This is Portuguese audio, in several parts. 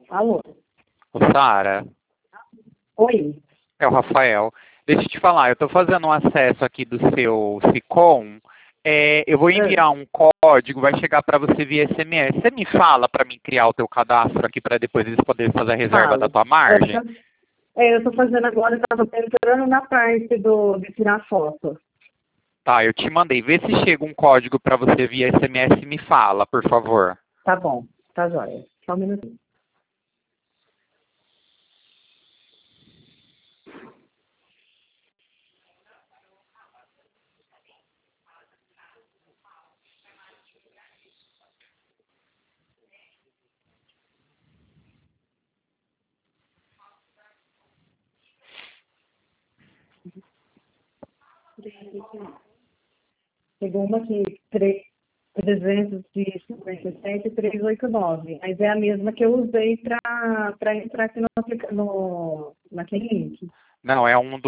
Alô? Ô, Sara, Oi? é o Rafael. Deixa eu te falar, eu estou fazendo um acesso aqui do seu Sicom. Eu vou Ah, enviar um código, vai chegar para você via SMS. Você me fala para mim criar o teu cadastro aqui para depois eles poderem fazer a reserva da falo. tua margem? Eu tô fazendo agora, eu tava entrando na parte de tirar foto. Tá, eu te mandei. Vê se chega um código para você via SMS e me fala, por favor. Tá bom, tá jóia. Só um minutinho. Chegou uma aqui, 357,389. Mas é a mesma que eu usei para entrar aqui naquele link. Não, é um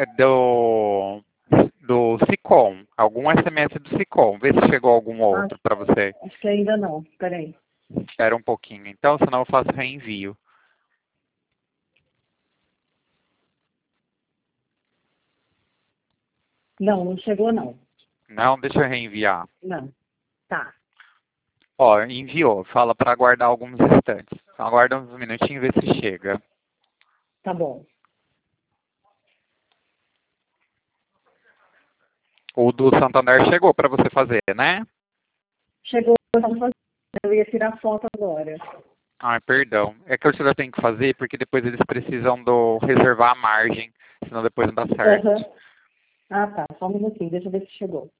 do Sicom. Algum SMS do Sicom. Vê se chegou algum Ah, outro para você. acho que ainda não. Peraí. Espera um pouquinho, então, senão eu faço reenvio. Não, não chegou não. Não, deixa eu reenviar. Não. Tá, Ó, enviou. Fala para aguardar alguns instantes. Então, aguarda uns minutinhos e vê se chega. tá bom. O do Santander chegou para você fazer, né? Chegou, eu ia tirar foto agora. Ai, perdão. É que eu já tenho que fazer porque depois eles precisam reservar a margem, senão depois não dá certo. Aham. Ah, tá. Só um minutinho. Deixa eu ver se chegou.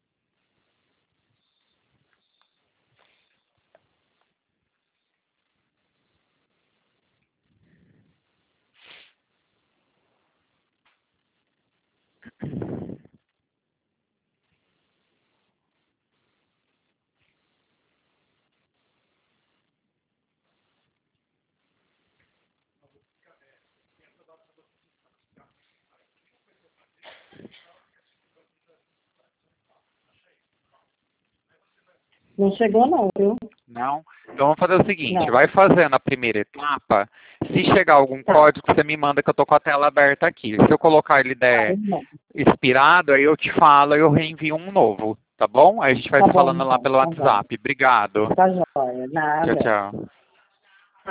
Não chegou não, viu? Não? Então vamos fazer o seguinte, Não. vai fazendo a primeira etapa. Se chegar algum Tá. código, você me manda que eu tô com a tela aberta aqui. Se eu colocar ele Tá, der bom. expirado, aí eu te falo e eu reenvio um novo, tá bom? Aí a gente vai Tá se bom, falando lá então. pelo Então vai. WhatsApp. Obrigado. Tá jóia. Tchau, Nada. tchau.